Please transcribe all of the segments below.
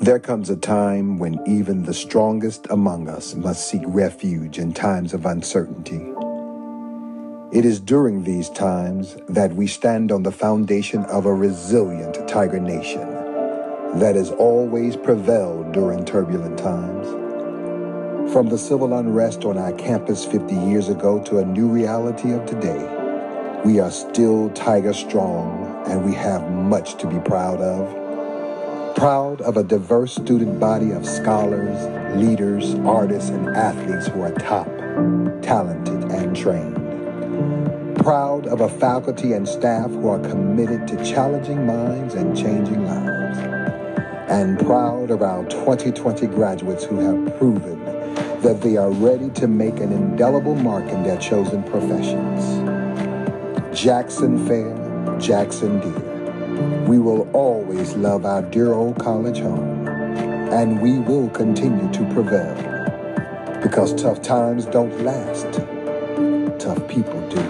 There comes a time when even the strongest among us must seek refuge in times of uncertainty. It is during these times that we stand on the foundation of a resilient Tiger Nation that has always prevailed during turbulent times. From the civil unrest on our campus 50 years ago to a new reality of today, we are still Tiger strong, and we have much to be proud of. Proud of a diverse student body of scholars, leaders, artists, and athletes who are top, talented, and trained. Proud of a faculty and staff who are committed to challenging minds and changing lives. And proud of our 2020 graduates who have proven that they are ready to make an indelible mark in their chosen professions. Jackson fair, Jackson dear, we will always love our dear old college home, and we will continue to prevail, because tough times don't last, tough people do.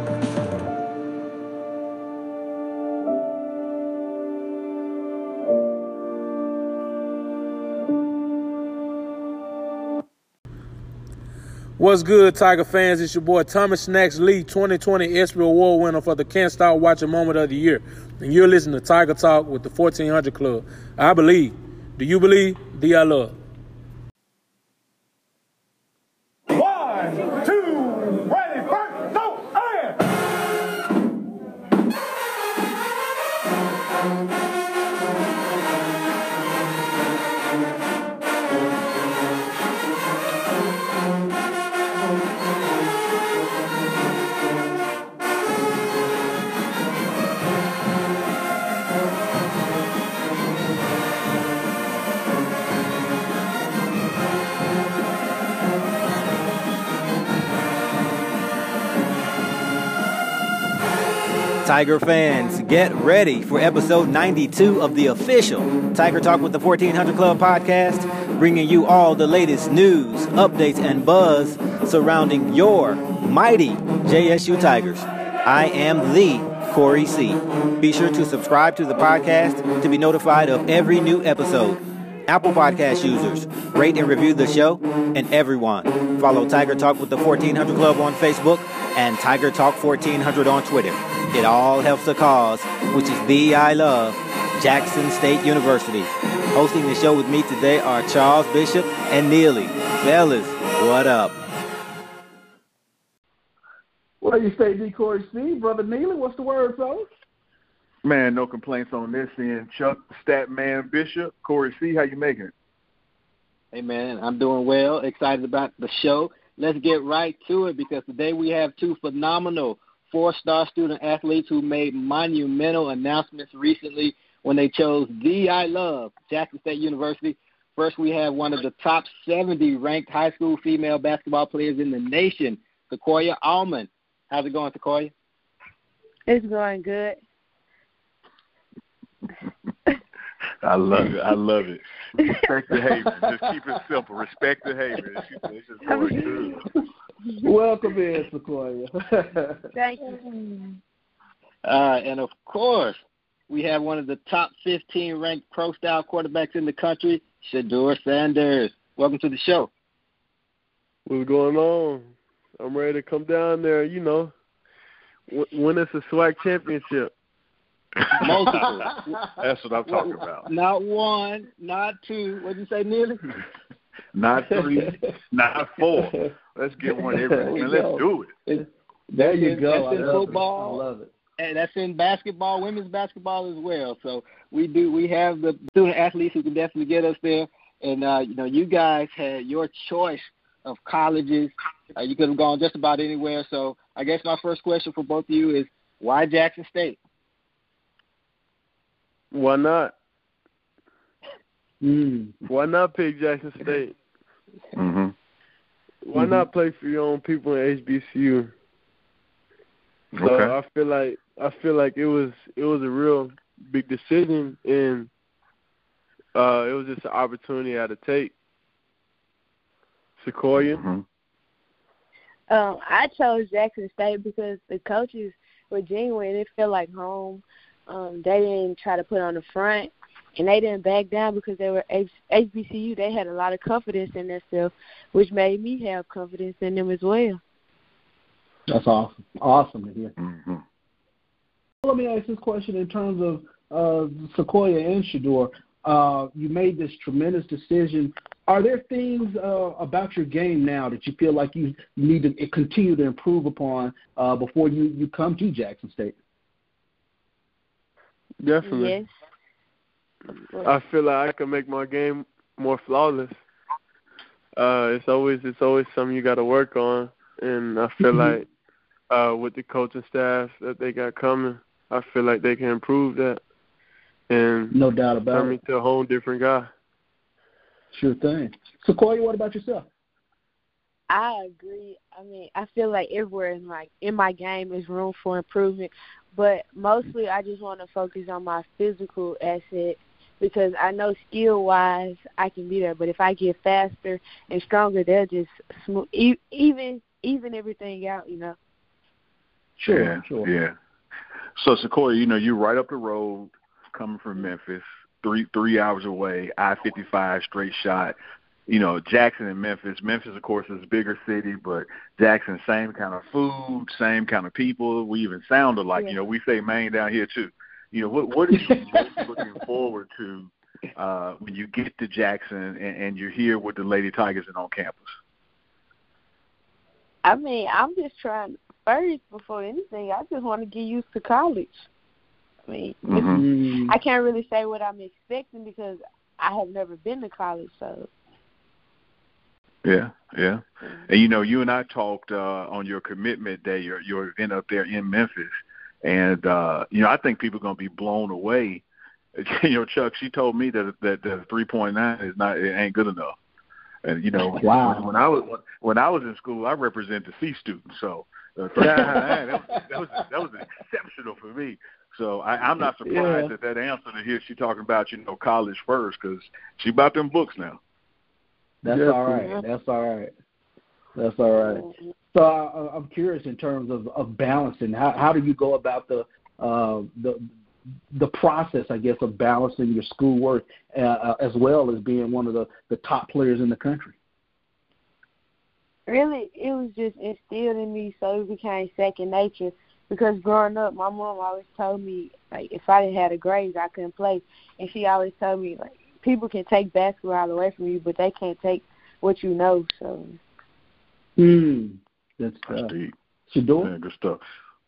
What's good, Tiger fans? It's your boy Thomas Snacks Lee, 2020 ESPY Award winner for the Can't Stop Watching Moment of the Year. And you're listening to Tiger Talk with the 1400 Club. I believe. Do you believe? D I love. 1, 2, ready, first, go, Tiger fans, get ready for episode 92 of the official Tiger Talk with the 1400 Club podcast, bringing you all the latest news, updates, and buzz surrounding your mighty JSU Tigers. I am the Corey C. Be sure to subscribe to the podcast to be notified of every new episode. Apple Podcast users, rate and review the show, and everyone, follow Tiger Talk with the 1400 Club on Facebook and Tiger Talk 1400 on Twitter. It all helps the cause, which is the I love, Jackson State University. Hosting the show with me today are Charles Bishop and Neely. Fellas, what up? What do you say, D. Corey C? Brother Neely, what's the word, fellas? Man, no complaints on this end. Chuck, Statman, Bishop, Corey C, how you making it? Hey, man, I'm doing well. Excited about the show. Let's get right to it, because today we have two phenomenal four-star student athletes who made monumental announcements recently when they chose the I love, Jackson State University. First, we have one of the top 70 ranked high school female basketball players in the nation, Sequoia Allman. How's it going, Sequoia? It's going good. I love it. I love it. Respect the haters. Just keep it simple. Respect the haters. It's just going good. Welcome in, Sequoia. Thank you. And, of course, we have one of the top 15 ranked pro-style quarterbacks in the country, Shedeur Sanders. Welcome to the show. What's going on? I'm ready to come down there, you know, when it's a SWAC championship. Multiple. That's what I'm talking about. Not one, not two. What did you say, Neely? Not three, not four. Let's get one every, and let's do it. There you go. That's in football. I love it. And that's in basketball, women's basketball as well. So we have the student athletes who can definitely get us there. And, you guys had your choice of colleges. You could have gone just about anywhere. So I guess my first question for both of you is, why Jackson State? Why not? Why not pick Jackson State? Mm-hmm. Why not play for your own people in HBCU? So Okay. I feel like it was a real big decision, and it was just an opportunity I had to take. Sequoia? Mm-hmm. I chose Jackson State because the coaches were genuine. It felt like home. They didn't try to put on the front. And they didn't back down because they were HBCU. They had a lot of confidence in themselves, which made me have confidence in them as well. That's awesome. Awesome to hear. Mm-hmm. Let me ask this question in terms of Sequoia and Shedeur. You made this tremendous decision. Are there things about your game now that you feel like you need to continue to improve upon before you come to Jackson State? Definitely. Yes. I feel like I can make my game more flawless. It's always something you got to work on, and I feel like with the coaching staff that they got coming, I feel like they can improve that. And no doubt about it. Turn me to a whole different guy. Sure thing. Sequoia, what about yourself? I agree. I mean, I feel like everywhere in my game is room for improvement, but mostly I just want to focus on my physical asset because I know skill-wise I can be there, but if I get faster and stronger, they'll just even everything out, you know. Sure. Yeah. So, Sequoia, you're right up the road coming from Memphis, 3 hours away, I-55 straight shot. Jackson and Memphis. Memphis, of course, is a bigger city, but Jackson, same kind of food, same kind of people. We even sound alike. Yeah. We say Maine down here, too. What are you most looking forward to when you get to Jackson and you're here with the Lady Tigers and on campus? I mean, I'm just trying first, before anything, I just want to get used to college. I mean, I can't really say what I'm expecting because I have never been to college, so. Yeah. And, you and I talked on your commitment day, your event up there in Memphis, and, I think people are going to be blown away. Chuck, she told me that the 3.9 it ain't good enough. And, wow. When I was in school, I represent the C students, so 3.9, that was exceptional for me. So I'm not surprised that answer to hear she talking about, college first, because she about them books now. That's all right. So I'm curious in terms of balancing. How do you go about the process, I guess, of balancing your schoolwork as well as being one of the top players in the country? Really, it was just instilled in me, so it became second nature. Because growing up, my mom always told me, like, if I didn't have the grades, I couldn't play. And she always told me, like, people can take basketball away from you, but they can't take what you know. So. That's deep. Shedeur? Yeah, good stuff.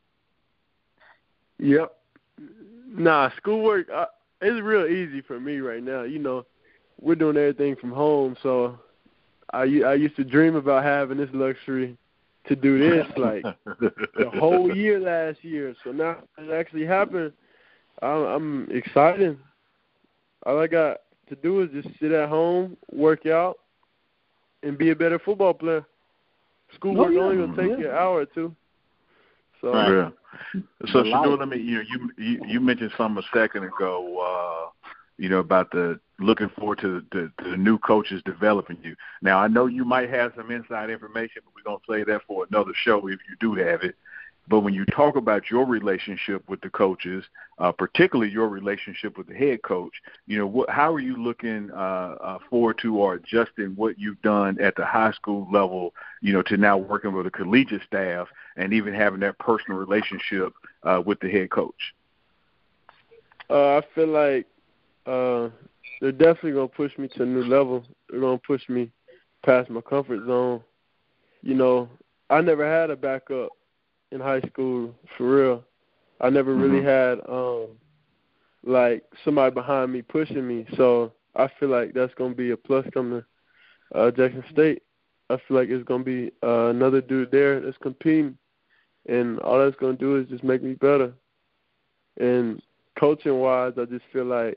Yep. Nah, schoolwork, it's real easy for me right now. We're doing everything from home, so I used to dream about having this luxury to do this like the whole year last year. So now it actually happened. I'm excited. All I got to do is just sit at home, work out, and be a better football player. Schoolwork only going to take you an hour or two. So, So Shedeur, let me, you mentioned something a second ago, about the looking forward to the new coaches developing you. Now, I know you might have some inside information, but we're going to say that for another show if you do have it. But when you talk about your relationship with the coaches, particularly your relationship with the head coach, how are you looking forward to or adjusting what you've done at the high school level, to now working with a collegiate staff and even having that personal relationship with the head coach? I feel like they're definitely going to push me to a new level. They're going to push me past my comfort zone. I never had a backup in high school, for real. I never really had, like, somebody behind me pushing me. So I feel like that's going to be a plus coming to Jackson State. I feel like it's going to be another dude there that's competing, and all that's going to do is just make me better. And coaching-wise, I just feel like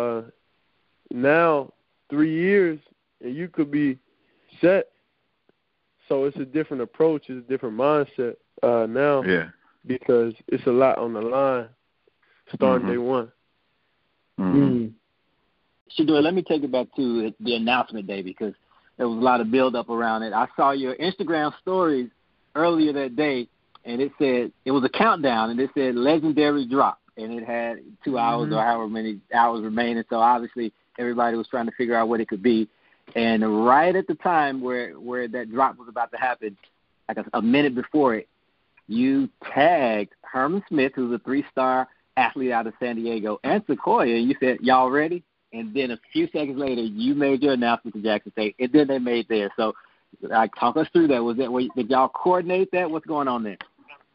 now 3 years, and you could be set. So it's a different approach. It's a different mindset now because it's a lot on the line starting day one. Shedeur, let me take it back to the announcement day because there was a lot of build-up around it. I saw your Instagram stories earlier that day, and it was a countdown, and it said legendary drop. and it had 2 hours or however many hours remaining. So obviously everybody was trying to figure out what it could be. And right at the time where that drop was about to happen, like a minute before it, you tagged Herman Smith, who's a 3-star athlete out of San Diego, and Sequoia, and you said, y'all ready? And then a few seconds later, you made your announcement to Jackson State, and then they made theirs. So talk us through that. Did y'all coordinate that? What's going on there?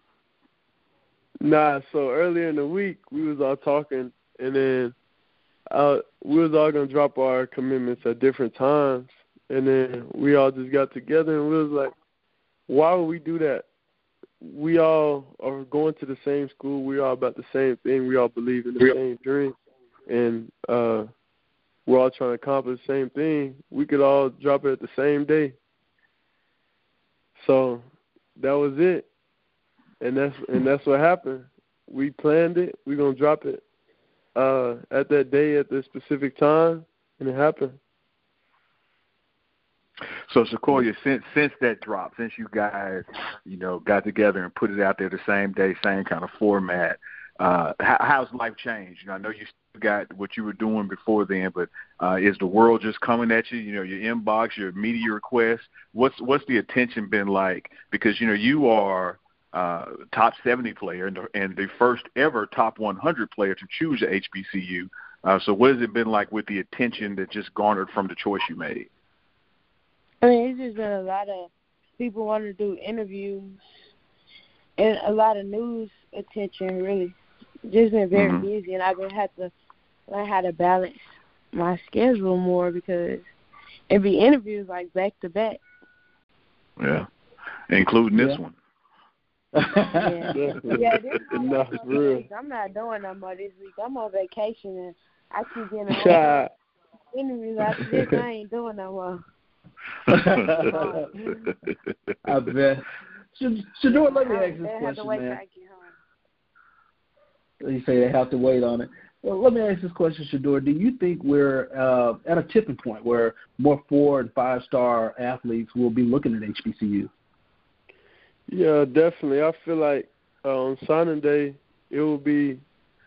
Nah, so earlier in the week, we was all talking, and then we was all going to drop our commitments at different times, and then we all just got together, and we was like, why would we do that? We all are going to the same school. We all about the same thing. We all believe in the same dream, and we're all trying to accomplish the same thing. We could all drop it at the same day. So that was it. And that's what happened. We planned it. We're going to drop it at that day at the specific time, and it happened. So, Sequoia, since that drop, since you guys, got together and put it out there the same day, same kind of format, how's life changed? I know you still got what you were doing before then, but is the world just coming at you? Your inbox, your media requests. What's the attention been like? Because you are top 70 player and the first ever top 100 player to choose at HBCU. So what has it been like with the attention that just garnered from the choice you made? I mean, it's just been a lot of people wanting to do interviews and a lot of news attention, really. Just been very busy, and I've been had to learn how to balance my schedule more because it'd be interviews like back to back. Yeah, including this one. Yeah, this no, real. I'm not doing no more this week. I'm on vacation, and I keep getting interviews after this. I ain't doing no more. I bet. Shador, let me ask this question, man. You say they have to wait on it. Well, let me ask this question, Shador. Do you think we're at a tipping point where more 4- and 5-star athletes will be looking at HBCU? Yeah, definitely. I feel like on signing day, it will be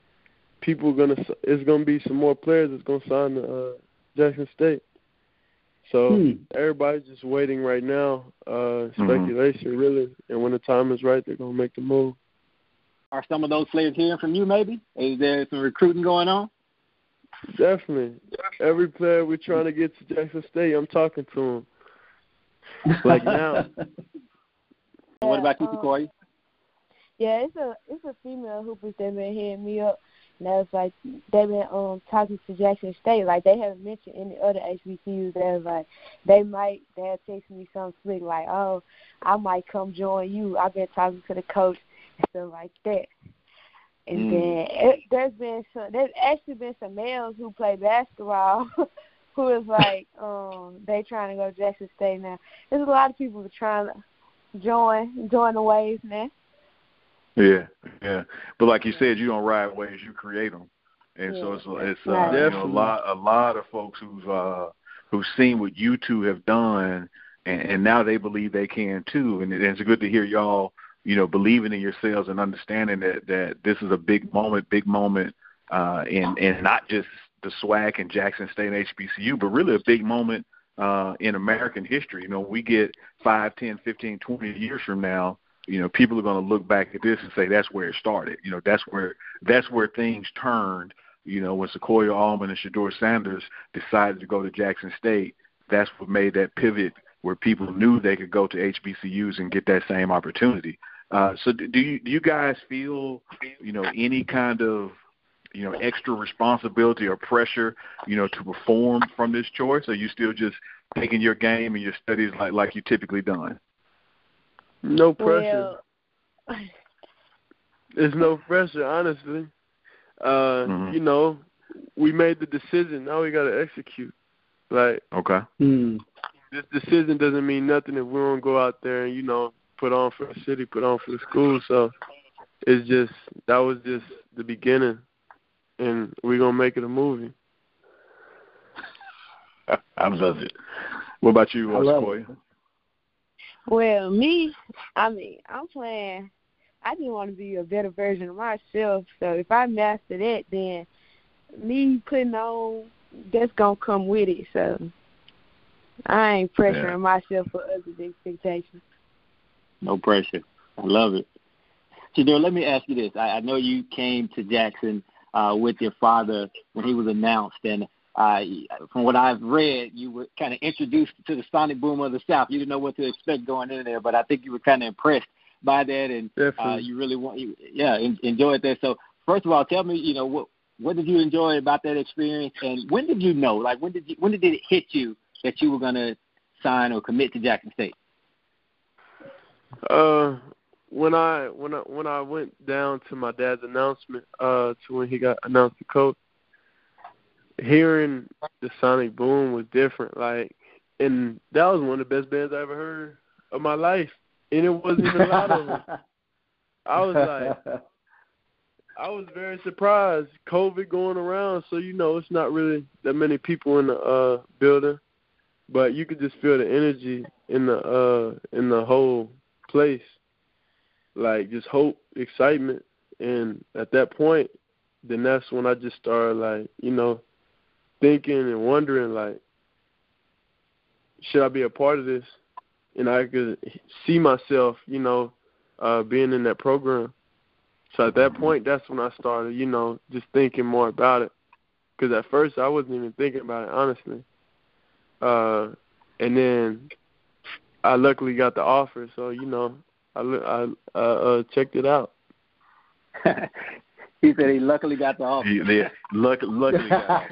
it's gonna be some more players that's gonna sign to Jackson State. So everybody's just waiting right now, speculation really, and when the time is right, they're gonna make the move. Are some of those players hearing from you? Maybe is there some recruiting going on? Definitely. Every player we're trying to get to Jackson State, I'm talking to them. Like now. What about you, Sequoia? Yeah, it's a female hoopers that been hitting me up. And that was like they've been talking to Jackson State. Like they haven't mentioned any other HBCUs. That was like they have texted me something slick like, oh, I might come join you. I've been talking to the coach and stuff like that. And then there's actually been some males who play basketball who is like they trying to go to Jackson State now. There's a lot of people trying to join the waves now. Yeah. But like you said, you don't ride waves, you create them. And so it's a lot of folks who've seen what you two have done, and now they believe they can too. And it's good to hear y'all, believing in yourselves and understanding that this is a big moment, and not just the SWAC and Jackson State and HBCU, but really a big moment in American history. We get 5, 10, 15, 20 years from now, people are going to look back at this and say that's where it started. That's where things turned. When Sequoia Allman and Shador Sanders decided to go to Jackson State, that's what made that pivot where people knew they could go to HBCUs and get that same opportunity. So do you guys feel, any kind of, extra responsibility or pressure, to perform from this choice? Or are you still just taking your game and your studies like you typically done? No pressure. Well, there's no pressure, honestly. We made the decision. Now we got to execute. Like, okay. This decision doesn't mean nothing if we don't go out there and, put on for the city, put on for the school. So that was just the beginning, and we're going to make it a movie. I love it. What about you, Sequoia? Well, me, I'm playing I just want to be a better version of myself. So if I master that, then me putting on, that's going to come with it. So I ain't pressuring myself for others' expectations. No pressure. I love it. Shedeur, let me ask you this. I know you came to Jackson with your father when he was announced, and from what I've read, you were kind of introduced to the sonic boom of the South. You didn't know what to expect going in there, but I think you were kind of impressed by that, and you really enjoyed that. So, first of all, tell me, what did you enjoy about that experience, and when did you know? Like, when did it hit you that you were going to sign or commit to Jackson State? When I went down to my dad's announcement, to when he got announced the coach, hearing the sonic boom was different. Like, and that was one of the best bands I ever heard of my life, and it wasn't even a lot of them. I was very surprised. COVID going around, so it's not really that many people in the building, but you could just feel the energy in the whole place. Like, just hope, excitement, and at that point, then that's when I just started, like, thinking and wondering, like, should I be a part of this? And I could see myself, being in that program. So at that point, that's when I started, just thinking more about it. Because at first, I wasn't even thinking about it, honestly. And then I luckily got the offer, so, I checked it out. He said he luckily got the offer. Yeah, luckily got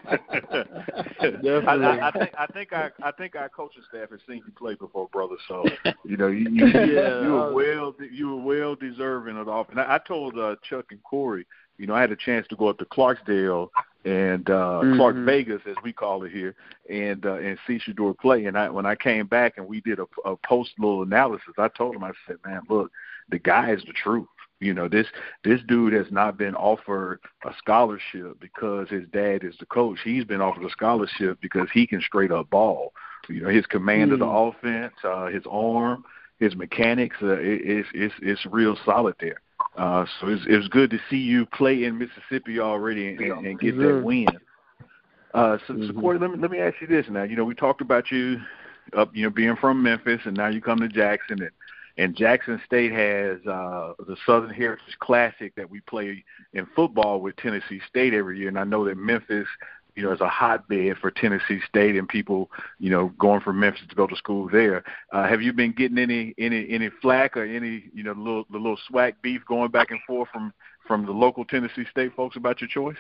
it. I think our coaching staff has seen you play before, brother. So you were well deserving of the offer. And I told Chuck and Corey, I had a chance to go up to Clarksdale and Clark Vegas, as we call it here, and see Shedeur play. And when I came back and we did a post little analysis, I told him, I said, man, look, the guy is the truth. This dude has not been offered a scholarship because his dad is the coach. He's been offered a scholarship because he can straight up ball. His command of the offense, his arm, his mechanics, it's real solid there. So it's good to see you play in Mississippi already and get that win. So Corey, let me ask you this now. We talked about you being from Memphis, and now you come to Jackson, and Jackson State has the Southern Heritage Classic that we play in football with Tennessee State every year. And I know that Memphis, is a hotbed for Tennessee State and people, going from Memphis to go to school there. Have you been getting any flack or any, the little swag beef going back and forth from the local Tennessee State folks about your choice?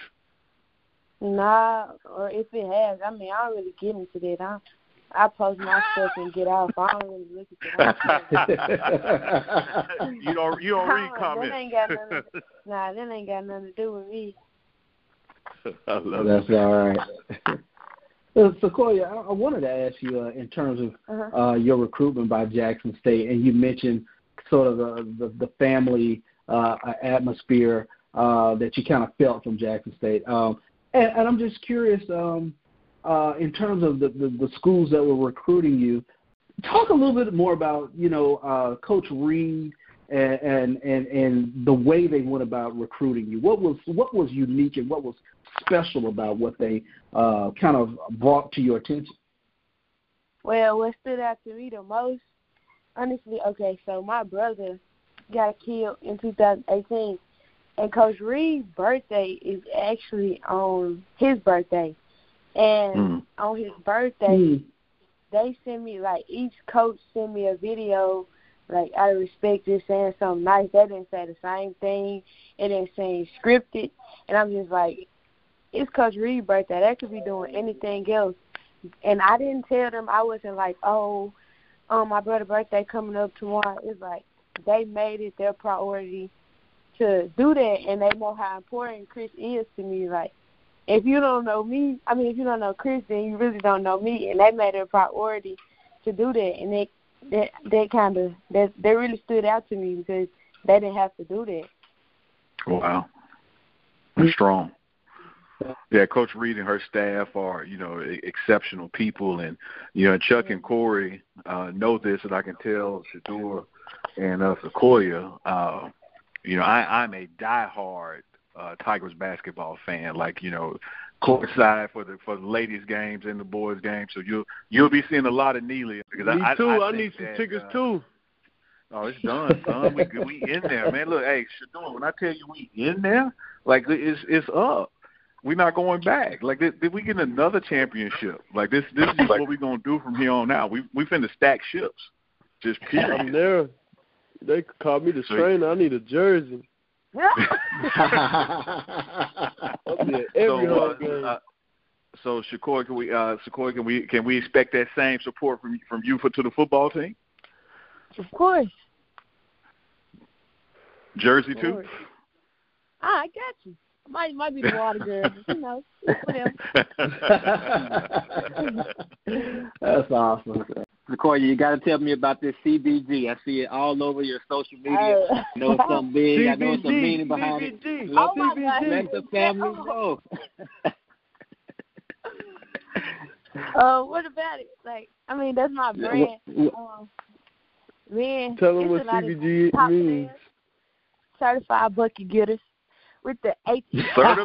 Nah, or if it has, I don't really get into that. I post my stuff and get off. I don't really look at that. You don't read comments. That ain't got nothing to do with me. I love That's it. all right. Sequoia, I wanted to ask you in terms of your recruitment by Jackson State, and you mentioned sort of the family atmosphere that you kind of felt from Jackson State. And I'm just curious, in terms of the schools that were recruiting you, talk a little bit more about Coach Reed and the way they went about recruiting you. What was unique and what was special about what they kind of brought to your attention? Well, what stood out to me the most, honestly, so my brother got killed in 2018, and Coach Reed's birthday is actually on his birthday. And on his birthday, they send me, each coach sent me a video, out of respect, just saying something nice. They didn't say the same thing. It didn't say scripted. And I'm just like, it's Coach Reed's birthday. They could be doing anything else. And I didn't tell them. I wasn't like, my brother's birthday coming up tomorrow. It's like they made it their priority to do that, and they know how important Chris is to me. If you don't know me, if you don't know Chris, then you really don't know me. And they made it a priority to do that. And they really stood out to me because they didn't have to do that. Wow. That's strong. Yeah, Coach Reed and her staff are, exceptional people. And, Chuck and Corey know this, and I can tell Shedeur and Sequoia, You know, I'm a diehard Tigers basketball fan. Like, you know, courtside for the ladies' games and the boys' games. So you'll be seeing a lot of Neely. Because Me too. I need some tickets too. Oh, it's done, son. We in there, man. Look, hey, Shador, when I tell you we in there, like it's up. We're not going back. Like, did we get another championship? Like this is what we're gonna do from here on out. We finna stack ships. Just period. I'm there. They call me the trainer. I need a jersey. I'll be at every home game. So Shakur, can we expect that same support from you to the football team? Of course. Jersey too? I got you. Might be the water girl, but you know, whatever. That's awesome. Sequoia, you got to tell me about this CBG. I see it all over your social media. I know it's something big. I know it's some meaning behind it. Let the family know. What about it? Like, I mean, that's my brand. Man, tell them what CBG means. Certified bucket getters with the 18.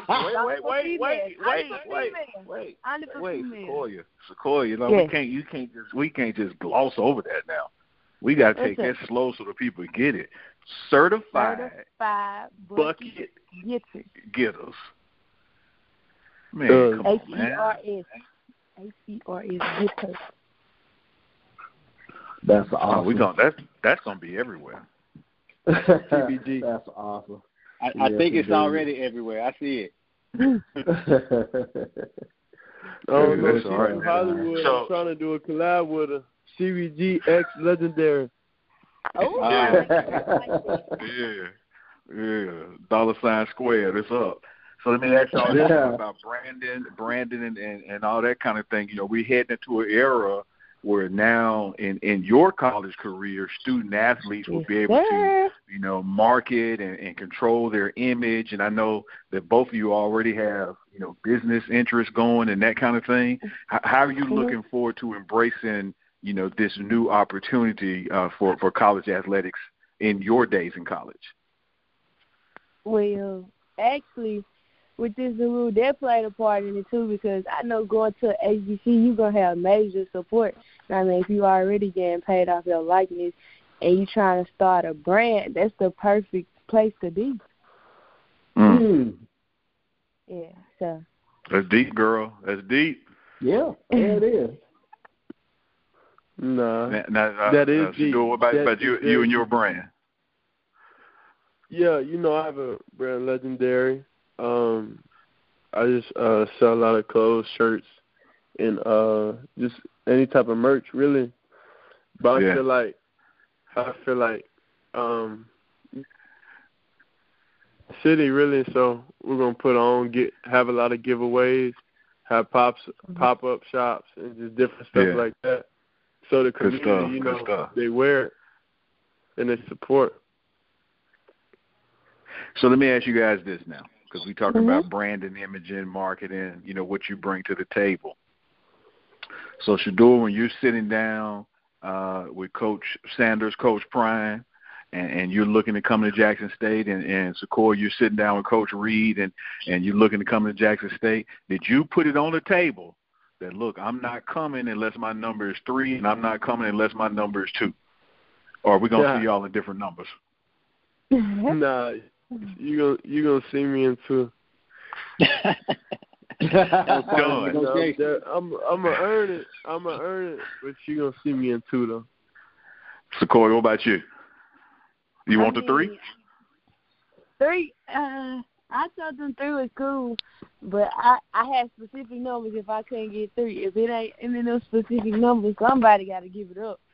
Wait, Sequoia. You know, we can't just gloss over that now. We got to take that slow so the people get it. Certified bucket getters. Man, come on, man. ACRS getters. That's awesome. That's gonna be everywhere. CBG. That's awesome. I think it's already everywhere. I see it. Oh no, she's in Hollywood. So, I'm trying to do a collab with a CBG X Legendary. Oh, yeah. $sign squared. It's up. So let me ask y'all this about Brandon, and all that kind of thing. You know, we're heading into an era where now in your college career, student athletes will be able to, you know, market and control their image. And I know that both of you already have, you know, business interests going and that kind of thing. How are you looking forward to embracing, you know, this new opportunity for college athletics in your days in college? Well, actually, with this new rule, that played a part in it too, because I know going to HBC, you're going to have major support. I mean, if you already getting paid off your likeness and you trying to start a brand, that's the perfect place to be. Yeah, so. That's deep, girl. That's deep. Yeah, it is. No, that is deep. What about you and your brand? Yeah, you know, I have a brand, Legendary. I just sell a lot of clothes, shirts, and just any type of merch, really. But I feel like city, really. So we're gonna put on, have a lot of giveaways, have pop-up shops, and just different stuff like that. So the community, you know, they wear it and they support. So let me ask you guys this now, because we talk about branding, imaging, marketing, you know, what you bring to the table. So, Shador, when you're sitting down with Coach Sanders, Coach Prime, and you're looking to come to Jackson State, and Sequoia, you're sitting down with Coach Reed, and you're looking to come to Jackson State, did you put it on the table that, look, I'm not coming unless my number is 3, and I'm not coming unless my number is 2? Or are we going to see y'all in different numbers? Nah, you gonna see me in 2. Done. I'm gonna earn it. But you gonna see me in 2 though. Sequoia, what about you? You want the 3? 3. I told them 3 was cool, but I had specific numbers. If I couldn't get 3, if it ain't in those specific numbers, somebody got to give it up.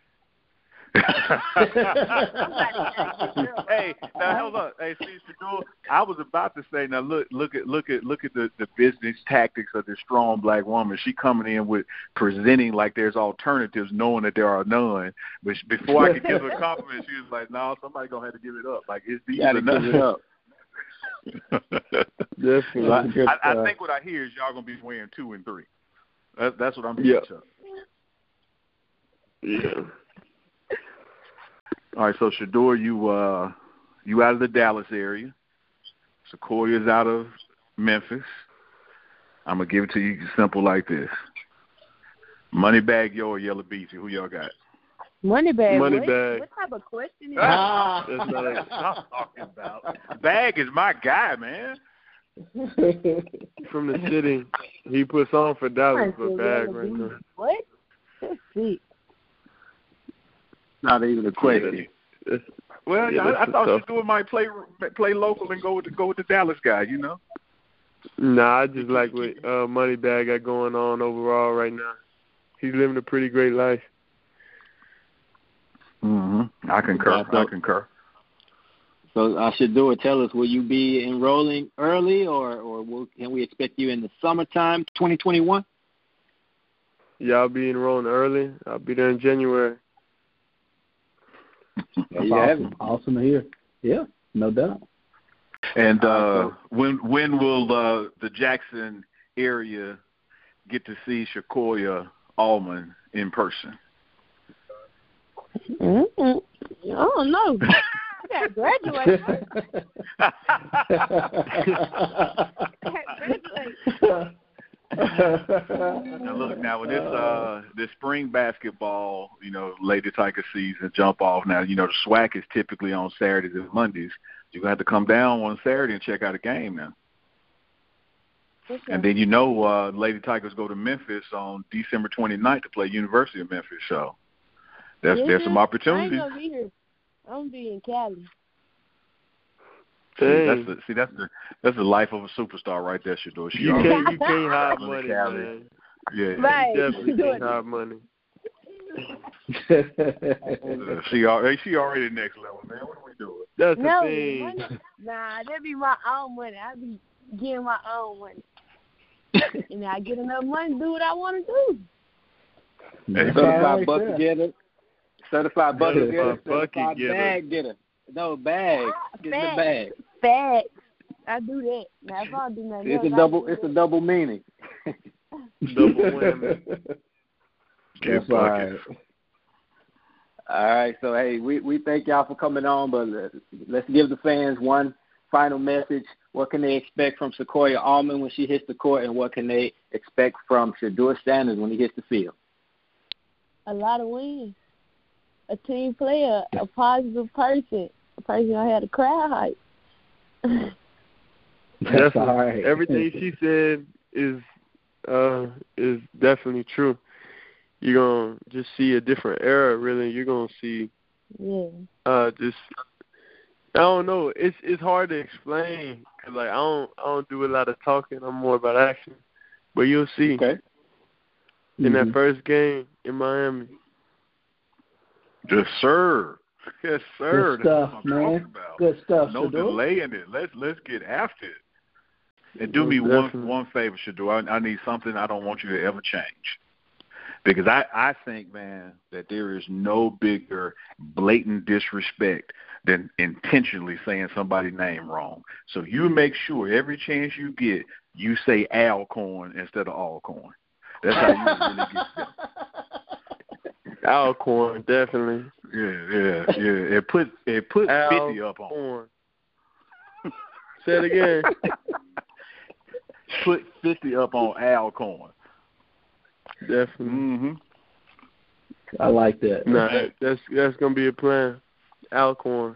Hey, now hold on. Hey, see, Shador, I was about to say, now look at the business tactics of this strong black woman. She coming in with presenting like there's alternatives, knowing that there are none. But before I could give her a compliment, she was like, "No, somebody gonna have to give it up. Like it's these are give it up." Definitely. I think what I hear is y'all gonna be wearing 2 and 3. That's what I'm getting to. Yeah. All right, so Shador, you you out of the Dallas area. Sequoia's out of Memphis. I'm going to give it to you simple like this. Moneybag Yo or Yellow Beezy, who y'all got? Moneybag. Moneybag. What type of question is that? That's not what I'm talking about. Bag is my guy, man. From the city. He puts on for Dallas for Bag right now. What? That's sick. Not even a question. Well, I thought Shador might play local and go with the Dallas guy, you know? Nah, I just like what Moneybag got going on overall right now. He's living a pretty great life. Mm-hmm. I concur. So Shador, tell us, will you be enrolling early or can we expect you in the summertime 2021? Yeah, I'll be enrolling early. I'll be there in January. That's awesome to hear. Yeah, no doubt. And when will the Jackson area get to see Shakoya Allman in person? I don't know. I got to graduate. Now look, when this spring basketball, Lady Tiger season jump off. Now, the SWAC is typically on Saturdays and Mondays. You're gonna have to come down on Saturday and check out a game now. Okay. And then Lady Tigers go to Memphis on December 29th to play University of Memphis. So there's some opportunities. I ain't gonna be here. I'm gonna be in Cali. That's the life of a superstar right there, Shador. You can't hide money, man. Yeah, right. You definitely can't hide money. She already next level, man. What are we doing? That's the thing. Money, that be my own money. I be getting my own money, and I get enough money to do what I want to do. Certified bucket getter, certified bucket getter, certified bag getter. No, bag. Get the bag. Bag. I do that. Now if I do nothing else, it's a double meaning. Double whammy. Get buckets. All right, so hey, we thank y'all for coming on, but let's give the fans one final message. What can they expect from Sequoia Allman when she hits the court, and what can they expect from Shador Sanders when he hits the field? A lot of wins. A team player, a positive person, a person who had a crowd hype. That's all right. Everything she said is definitely true. You're going to just see a different era, really. You're going to see just I don't know. It's hard to explain because I don't do a lot of talking. I'm more about action. But you'll see in that first game in Miami. Yes, sir. Yes, sir. Good stuff, man. Good stuff. No delaying it. Let's get after it. And do me one favor, Shador. I need something I don't want you to ever change. Because I think, man, that there is no bigger blatant disrespect than intentionally saying somebody's name wrong. So you make sure every chance you get, you say Alcorn instead of Alcorn. That's how you really get them. Alcorn, definitely. Yeah. It put 50 up on. Say it again. Put 50 up on Alcorn. Definitely. Mm-hmm. I like that. Nah, that's gonna be a plan. Alcorn.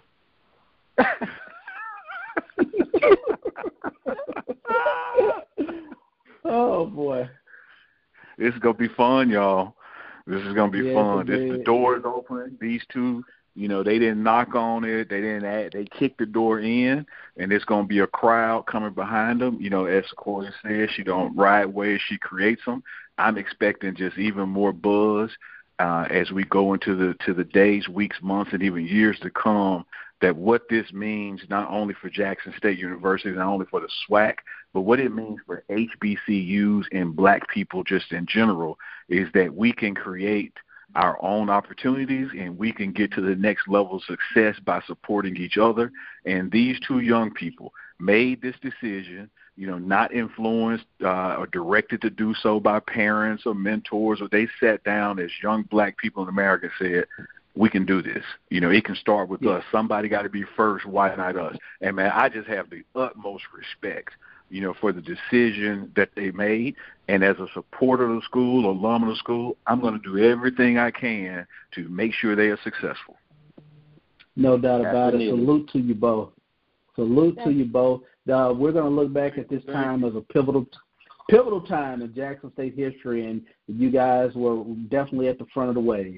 Oh boy. This is gonna be fun, y'all. This is gonna be fun. The door is open. These two, they didn't knock on it. They kicked the door in, and it's gonna be a crowd coming behind them. As Sequoia says, she don't ride waves, she creates them. I'm expecting just even more buzz as we go into the days, weeks, months, and even years to come. That what this means not only for Jackson State University, not only for the SWAC, but what it means for HBCUs and black people just in general is that we can create our own opportunities and we can get to the next level of success by supporting each other. And these two young people made this decision, not influenced or directed to do so by parents or mentors, or they sat down as young black people in America and said, we can do this. You know, it can start with us. Somebody got to be first. Why not us? And, man, I just have the utmost respect, you know, for the decision that they made. And as a supporter of the school, alum of the school, I'm going to do everything I can to make sure they are successful. No doubt about it. Salute to you both. Salute to you both. We're going to look back at this time as a pivotal time in Jackson State history, and you guys were definitely at the front of the wave.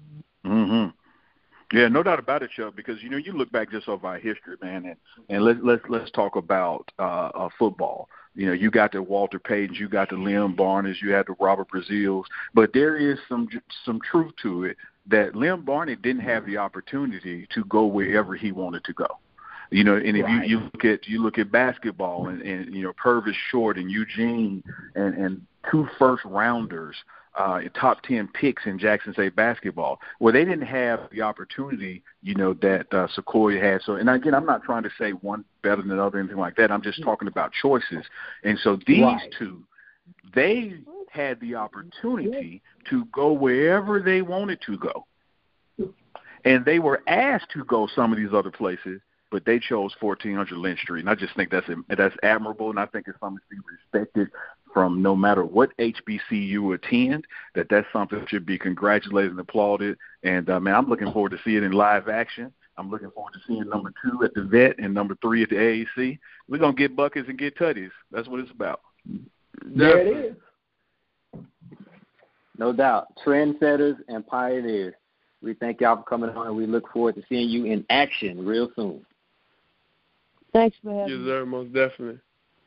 Yeah, no doubt about it, Chuck. Because you know, you look back just over our history, man, and let's talk about football. You know, you got the Walter Paytons, you got the Lem Barneys, you had the Robert Brazils, but there is some truth to it that Lem Barney didn't have the opportunity to go wherever he wanted to go. You know, and if you look at basketball and you know, Purvis Short and Eugene and 2 first-rounders, top 10 picks in Jackson State basketball. Well, they didn't have the opportunity, you know, that Sequoia had. So, and again, I'm not trying to say one better than the other, anything like that. I'm just talking about choices. And so these two, they had the opportunity to go wherever they wanted to go. And they were asked to go some of these other places, but they chose 1400 Lynch Street. And I just think that's admirable, and I think it's something to be respected from no matter what HBCU you attend, that's something that should be congratulated and applauded. And, man, I'm looking forward to seeing it in live action. I'm looking forward to seeing number 2 at the Vet and number 3 at the AAC. We're going to get buckets and get tutties. That's what it's about. There it is. No doubt. Trendsetters and pioneers. We thank y'all for coming on, and we look forward to seeing you in action real soon. Thanks for having me. Yes, sir, most definitely.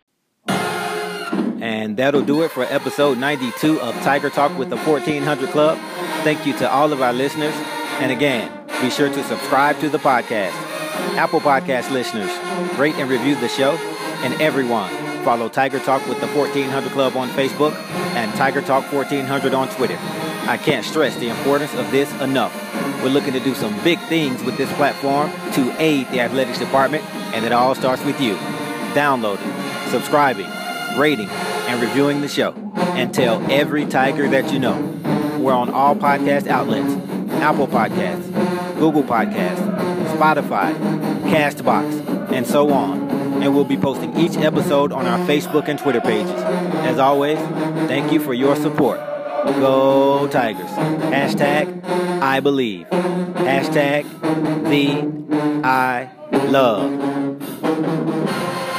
And that'll do it for episode 92 of Tiger Talk with the 1400 Club. Thank you to all of our listeners. And again, be sure to subscribe to the podcast. Apple Podcast listeners, rate and review the show. And everyone, follow Tiger Talk with the 1400 Club on Facebook and Tiger Talk 1400 on Twitter. I can't stress the importance of this enough. We're looking to do some big things with this platform to aid the athletics department, and it all starts with you. Downloading, subscribing, rating, and reviewing the show. And tell every Tiger that you know. We're on all podcast outlets: Apple Podcasts, Google Podcasts, Spotify, CastBox, and so on. And we'll be posting each episode on our Facebook and Twitter pages. As always, thank you for your support. Go Tigers. Hashtag I believe. Hashtag the I love.